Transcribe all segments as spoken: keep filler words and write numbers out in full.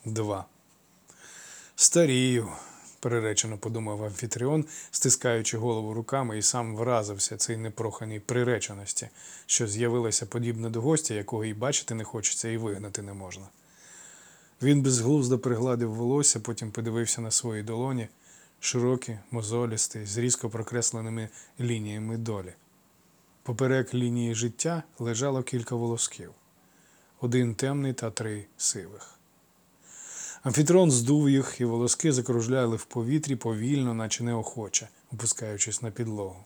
два. Старію, приречено подумав Амфітріон, стискаючи голову руками, і сам вразився цій непроханій приреченості, що з'явилася подібно до гостя, якого і бачити не хочеться, і вигнати не можна. Він безглуздо пригладив волосся, потім подивився на свої долоні, широкі, мозолісті, з різко прокресленими лініями долі. Поперек лінії життя лежало кілька волосків. Один темний та три сивих. Амфітріон здув їх, і волоски закружляли в повітрі повільно, наче неохоче, опускаючись на підлогу.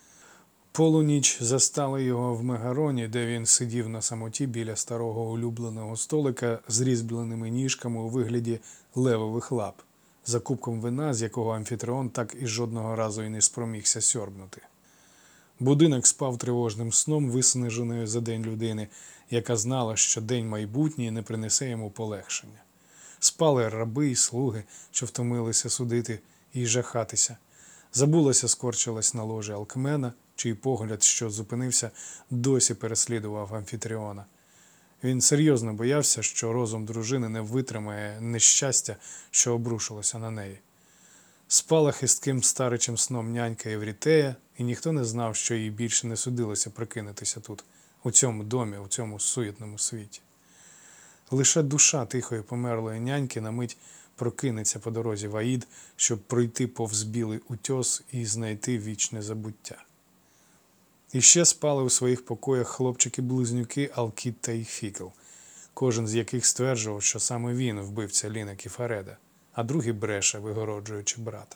Полуніч застала його в Мегароні, де він сидів на самоті біля старого улюбленого столика з різьбленими ніжками у вигляді левових лап, за кубком вина, з якого Амфітріон так і жодного разу і не спромігся сьорбнути. Будинок спав тривожним сном виснаженої за день людини, яка знала, що день майбутній не принесе йому полегшення. Спали раби і слуги, що втомилися судити і жахатися. Забулася скорчилась на ложі Алкмена, чий погляд, що зупинився, досі переслідував Амфітріона. Він серйозно боявся, що розум дружини не витримає нещастя, що обрушилося на неї. Спала хистким старичим сном нянька Єврітея, і ніхто не знав, що їй більше не судилося прокинутися тут, у цьому домі, у цьому суетному світі. Лише душа тихої померлої няньки на мить прокинеться по дорозі в Аїд, щоб пройти повз білий утьос і знайти вічне забуття. І ще спали у своїх покоях хлопчики-близнюки Алкід та Іфікл, кожен з яких стверджував, що саме він вбивця Ліна Кефареда, а другий бреше, вигороджуючи брата.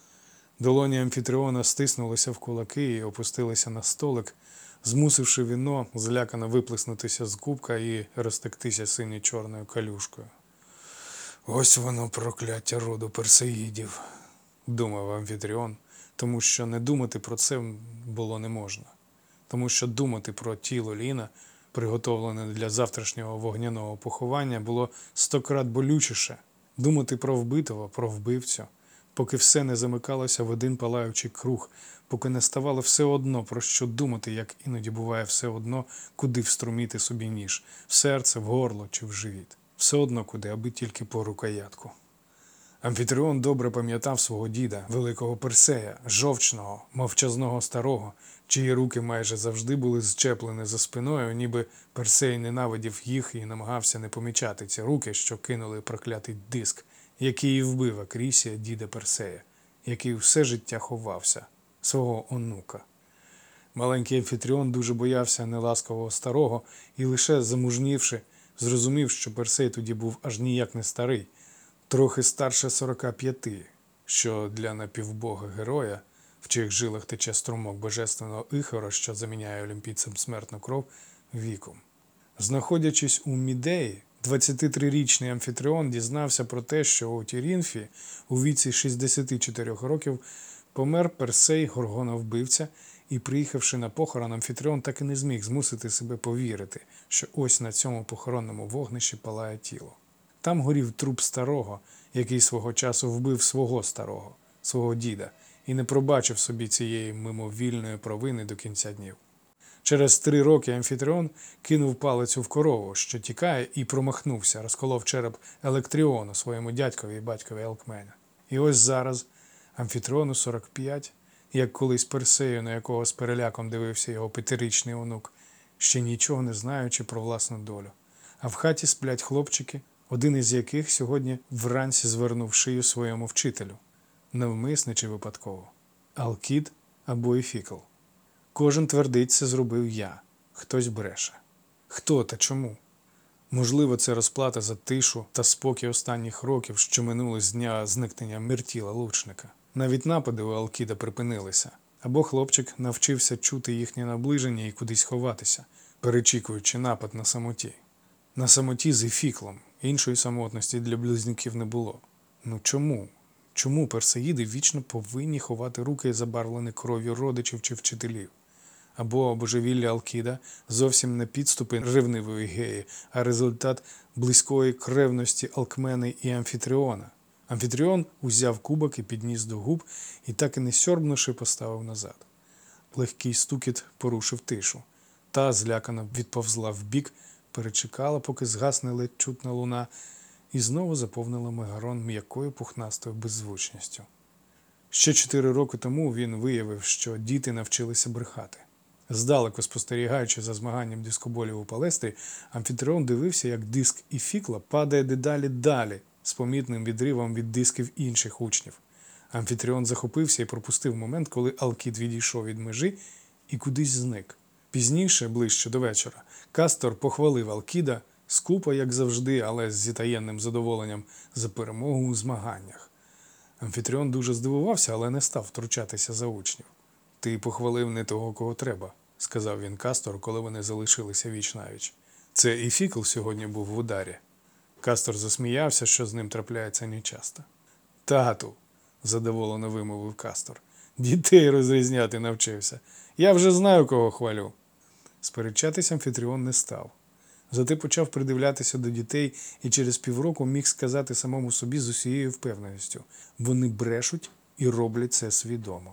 Долоні Амфітріона стиснулися в кулаки і опустилися на столик, змусивши віно злякано виплеснутися з кубка і розтектися синьо-чорною калюшкою. «Ось воно, прокляття роду персеїдів», – думав Амфітріон, тому що не думати про це було не можна. Тому що думати про тіло Ліна, приготовлене для завтрашнього вогняного поховання, було стократ болючіше. Думати про вбитого, про вбивцю, поки все не замикалося в один палаючий круг, поки не ставало все одно, про що думати, як іноді буває все одно, куди вструміти собі ніж – в серце, в горло чи в живіт. Все одно куди, аби тільки по рукоятку. Амфітріон добре пам'ятав свого діда, великого Персея, жовчного, мовчазного старого, чиї руки майже завжди були зчеплені за спиною, ніби Персей ненавидів їх і намагався не помічати ці руки, що кинули проклятий диск, який і вбив Акрісія, діда Персея, який все життя ховався, свого онука. Маленький Амфітріон дуже боявся неласкового старого і лише замужнівши, зрозумів, що Персей тоді був аж ніяк не старий, трохи старше сорока п'яти, що для напівбога героя, в чиїх жилах тече струмок божественного Іхора, що заміняє олімпійцям смертну кров, віком. Знаходячись у Мідеї, двадцятитрирічний Амфітріон дізнався про те, що у Тірінфі у віці шістдесяти чотирьох років помер Персей, горгона-вбивця, і, приїхавши на похорон, Амфітріон так і не зміг змусити себе повірити, що ось на цьому похоронному вогнищі палає тіло. Там горів труп старого, який свого часу вбив свого старого, свого діда, і не пробачив собі цієї мимовільної провини до кінця днів. Через три роки Амфітріон кинув палицю в корову, що тікає, і промахнувся, розколов череп Електріону, своєму дядькові і батькові Алкмена. І ось зараз Амфітріону сорок п'ять, як колись Персею, на якого з переляком дивився його п'ятирічний онук, ще нічого не знаючи про власну долю. А в хаті сплять хлопчики, один із яких сьогодні вранці звернув шию своєму вчителю. Навмисне чи випадково. Алкід або Іфікл. Кожен твердить, це зробив я. Хтось бреше. Хто та чому? Можливо, це розплата за тишу та спокій останніх років, що минули з дня зникнення Мертіла лучника. Навіть напади у Алкіда припинилися. Або хлопчик навчився чути їхнє наближення і кудись ховатися, перечікуючи напад на самоті. На самоті з Іфіклом. Іншої самотності для близнюків не було. Ну чому? Чому персеїди вічно повинні ховати руки, забарвлені кров'ю родичів чи вчителів? Або божевілля Алкіда зовсім не підступи ревнивої геї, а результат близької кревності Алкмени і Амфітріона. Амфітріон узяв кубок і підніс до губ, і так і не сьорбнувши поставив назад. Легкий стукіт порушив тишу. Та злякано відповзла вбік, перечекала, поки згасне ледь чутна луна, і знову заповнила Мегарон м'якою пухнастою беззвучністю. Ще чотири роки тому він виявив, що діти навчилися брехати. Здалеку спостерігаючи за змаганням дискоболів у Палестрі, Амфітріон дивився, як диск Іфікла падає дедалі далі, з помітним відривом від дисків інших учнів. Амфітріон захопився і пропустив момент, коли Алкід відійшов від межі і кудись зник. Пізніше, ближче до вечора, Кастор похвалив Алкіда, скупо, як завжди, але з зітаєнним задоволенням, за перемогу у змаганнях. Амфітріон дуже здивувався, але не став втручатися за учнів. «Ти похвалив не того, кого треба», – сказав він Кастору, коли вони залишилися віч-навіч. «Це Іфікл сьогодні був в ударі». Кастор засміявся, що з ним трапляється нечасто. «Тату», – задоволено вимовив Кастор, – «дітей розрізняти навчився. Я вже знаю, кого хвалю». Сперечатись Амфітріон не став. Зате почав придивлятися до дітей і через півроку міг сказати самому собі з усією впевненістю – вони брешуть і роблять це свідомо.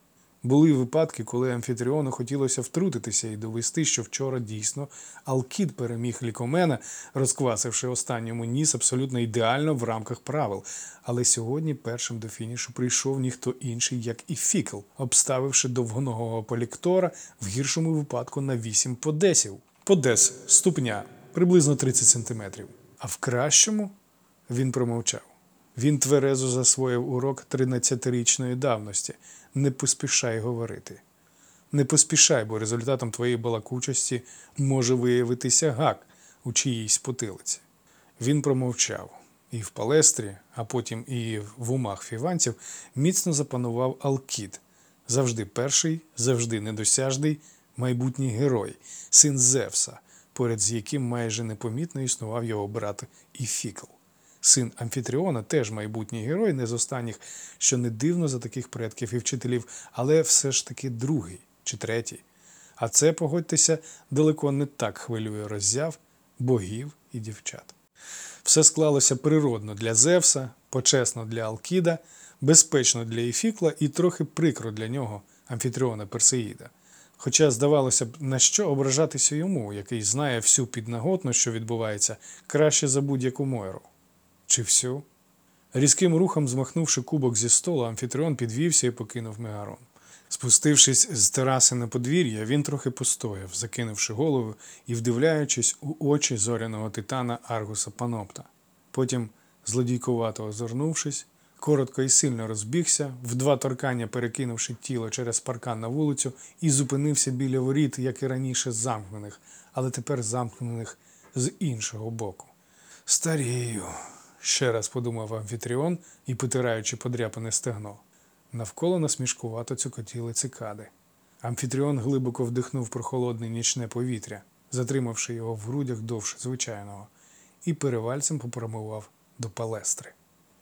Були випадки, коли Амфітріону хотілося втрутитися і довести, що вчора дійсно Алкід переміг Лікомена, розквасивши останньому ніс абсолютно ідеально в рамках правил. Але сьогодні першим до фінішу прийшов ніхто інший, як Іфікл, обставивши довгоногого Поліктора в гіршому випадку на вісім подесів. Подес – ступня, приблизно тридцять сантиметрів. А в кращому він промовчав. Він тверезо засвоїв урок тринадцятирічної давності. Не поспішай говорити. Не поспішай, бо результатом твоєї балакучості може виявитися гак у чиїйсь потилиці. Він промовчав. І в Палестрі, а потім і в умах фіванців міцно запанував Алкід. Завжди перший, завжди недосяжний, майбутній герой, син Зевса, поряд з яким майже непомітно існував його брат Іфікл. Син Амфітріона теж майбутній герой, не з останніх, що не дивно за таких предків і вчителів, але все ж таки другий чи третій. А це, погодьтеся, далеко не так хвилює роззяв, богів і дівчат. Все склалося природно для Зевса, почесно для Алкіда, безпечно для Іфікла і трохи прикро для нього, Амфітріона Персеїда. Хоча, здавалося б, на що ображатися йому, який знає всю піднаготну, що відбувається, краще за будь-яку Мойру. Чи всю? Різким рухом змахнувши кубок зі столу, Амфітріон підвівся і покинув Мегарон. Спустившись з тераси на подвір'я, він трохи постояв, закинувши голову і вдивляючись у очі зоряного титана Аргуса Панопта. Потім, злодійкувато озирнувшись, коротко і сильно розбігся, в два торкання перекинувши тіло через паркан на вулицю, і зупинився біля воріт, як і раніше замкнених, але тепер замкнених з іншого боку. «Старію», – ще раз подумав Амфітріон і потираючи подряпане стегно. Навколо насмішкувато цокотіли цикади. Амфітріон глибоко вдихнув прохолодне нічне повітря, затримавши його в грудях довше звичайного, і перевальцем попрямував до Палестри.